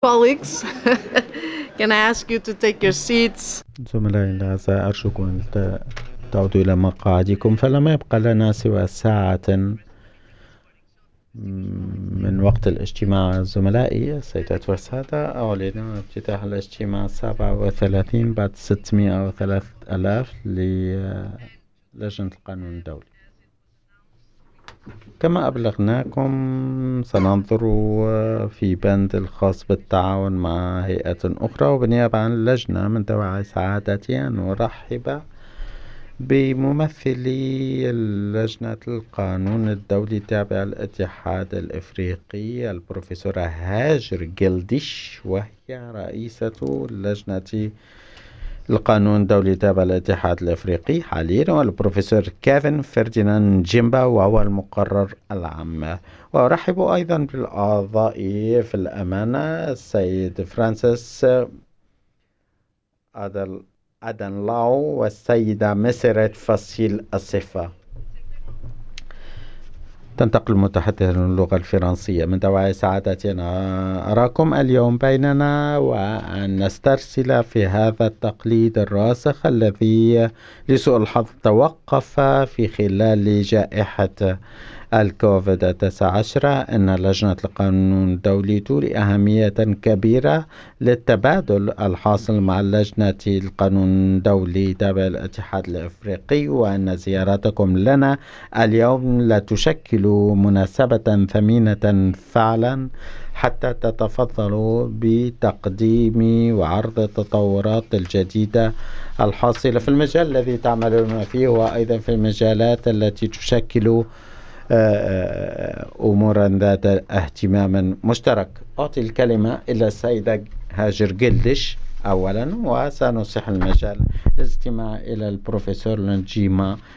Colleagues, can I ask you to take your seats? زملائي الأعزاء أرجوكم أن تعودوا إلى مقاعدكم فلم يبقى لنا سوى ساعة من وقت الاجتماع. زملائي السيدات والسادة، أعلن افتتاح الاجتماع 37 بعد 603,000 للجنة القانون الدولي. كما أبلغناكم سننظر في بند الخاص بالتعاون مع هيئة أخرى، وبالنيابة عن اللجنة من دواعي سعادتي أن أرحب بممثلي اللجنة القانون الدولي التابع للاتحاد الإفريقي البروفيسورة هاجر جلدش، وهي رئيسة لجنة القانون الدولي تابع للاتحاد الإفريقي حاليا، والبروفيسور كيفن فرديناند جيمبا وهو المقرر العام. وأرحب أيضا بالأعضاء في الأمانة السيد فرانسيس أدن لاو والسيدة مسرت فاسيل الصفة. تنتقل المتحدثة اللغة الفرنسية. من دواعي سعادتي أن أراكم اليوم بيننا، وأن نسترسل في هذا التقليد الراسخ الذي لسوء الحظ توقف في خلال جائحة الكوفيد 19. أن لجنة القانون الدولي تولي أهمية كبيرة للتبادل الحاصل مع لجنة القانون الدولي تابع الاتحاد الإفريقي، وأن زيارتكم لنا اليوم لا تشكل مناسبة ثمينة فعلا حتى تتفضلوا بتقديم وعرض التطورات الجديدة الحاصلة في المجال الذي تعملون فيه، وأيضا في المجالات التي تشكل أمورا ذات اهتمام مشترك. أعطي الكلمة إلى السيدة هاجر جلدش أولا، وسنصح المجال للاستماع إلى البروفيسور نجيما